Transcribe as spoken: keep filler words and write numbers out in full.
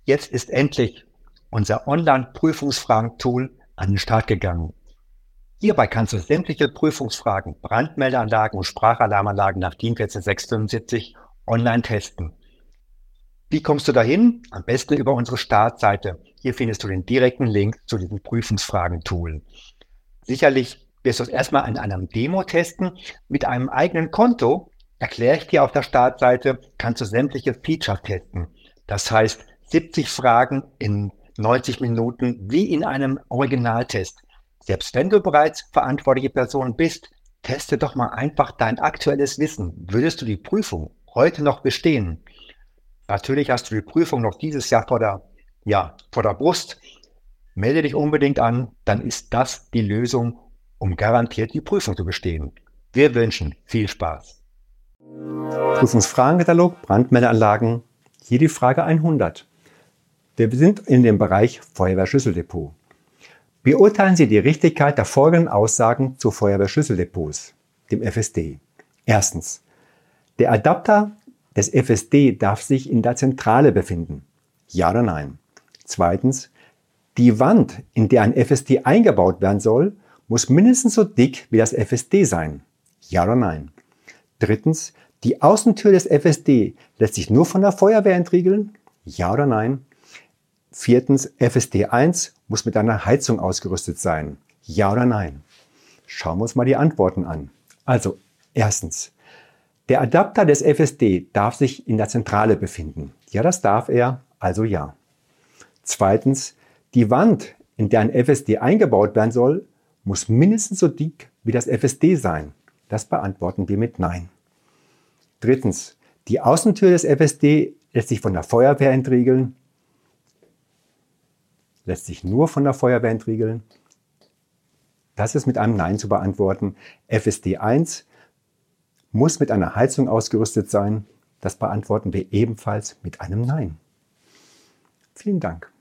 Jetzt ist endlich unser Online-Prüfungsfragen-Tool an den Start gegangen. Hierbei kannst du sämtliche Prüfungsfragen, Brandmeldeanlagen und Sprachalarmanlagen nach DIN eins vier sechs fünf online testen. Wie kommst du dahin? Am besten über unsere Startseite. Hier findest du den direkten Link zu diesem Prüfungsfragen-Tool. Sicherlich wirst du es erstmal in einem Demo testen. Mit einem eigenen Konto, erkläre ich dir auf der Startseite, kannst du sämtliche Features testen. Das heißt, siebzig Fragen in neunzig Minuten wie in einem Originaltest. Selbst wenn du bereits verantwortliche Person bist, teste doch mal einfach dein aktuelles Wissen. Würdest du die Prüfung heute noch bestehen? Natürlich hast du die Prüfung noch dieses Jahr vor der, ja, vor der Brust. Melde dich unbedingt an, dann ist das die Lösung, um garantiert die Prüfung zu bestehen. Wir wünschen viel Spaß. Prüfungsfragenkatalog, Brandmeldeanlagen, hier die Frage hundert. Wir sind in dem Bereich Feuerwehrschlüsseldepot. Beurteilen Sie die Richtigkeit der folgenden Aussagen zu Feuerwehrschlüsseldepots, dem F S D. Erstens. Der Adapter des F S D darf sich in der Zentrale befinden. Ja oder nein? Zweitens. Die Wand, in der ein F S D eingebaut werden soll, muss mindestens so dick wie das F S D sein. Ja oder nein? Drittens. Die Außentür des F S D lässt sich nur von der Feuerwehr entriegeln. Ja oder nein? Viertens. F S D eins muss mit einer Heizung ausgerüstet sein. Ja oder nein? Schauen wir uns mal die Antworten an. Also, erstens. Der Adapter des F S D darf sich in der Zentrale befinden. Ja, das darf er, also ja. Zweitens. Die Wand, in der ein F S D eingebaut werden soll, muss mindestens so dick wie das F S D sein. Das beantworten wir mit Nein. Drittens. Die Außentür des F S D lässt sich von der Feuerwehr entriegeln. Lässt sich nur von der Feuerwehr entriegeln. Das ist mit einem Nein zu beantworten. F S D eins muss mit einer Heizung ausgerüstet sein. Das beantworten wir ebenfalls mit einem Nein. Vielen Dank.